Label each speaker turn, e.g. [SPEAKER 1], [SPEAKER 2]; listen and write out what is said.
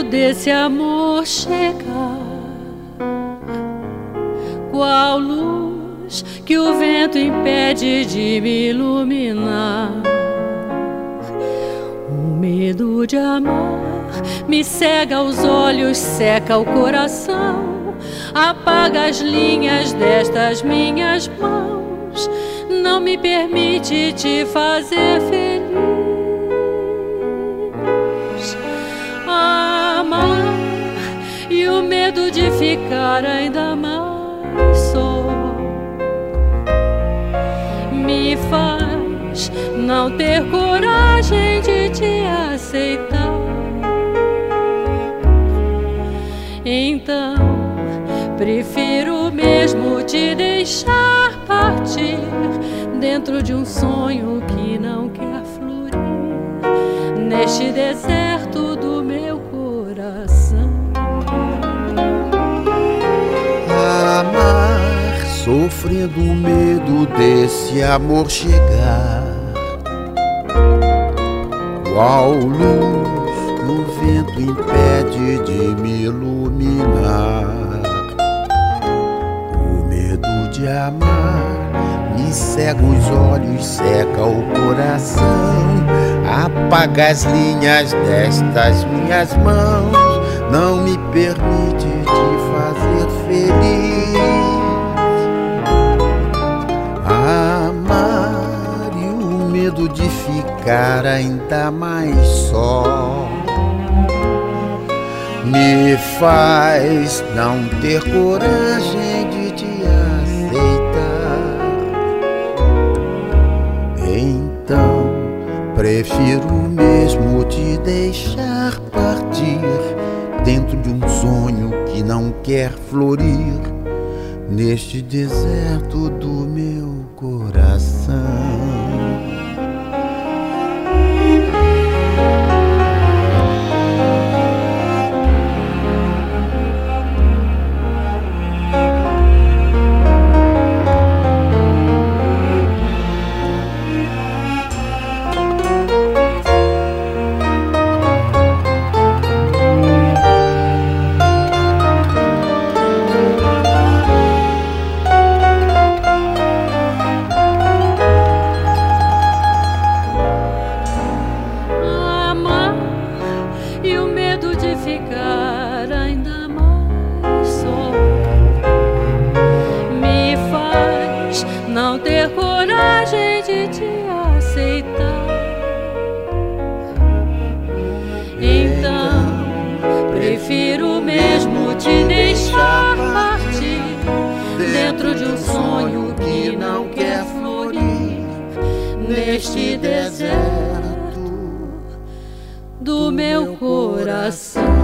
[SPEAKER 1] desse amor chegar, qual luz que o vento impede de me iluminar. O medo de amar me cega os olhos, seca o coração, apaga as linhas destas minhas mãos, não me permite te fazer feliz. Amar e o medo de ficar ainda mais só me faz não ter coragem de te aceitar. Então prefiro mesmo te deixar partir dentro de um sonho que não quer florir neste deserto do meu coração.
[SPEAKER 2] Amar, sofrendo o medo desse amor chegar, qual luz que o vento impede de me iluminar. O medo de amar me cega os olhos, seca o coração, apaga as linhas destas minhas mãos, não me permite te fazer feliz. Amar e o medo de ficar ainda mais só me faz não ter coragem de te aceitar. Então prefiro mesmo te deixar partir dentro de um sonho que não quer florir neste deserto do meu coração.
[SPEAKER 1] Ficar ainda mais só me faz não ter coragem de te aceitar. Então prefiro mesmo te deixar partir dentro de um sonho que não quer florir neste deserto do meu coração.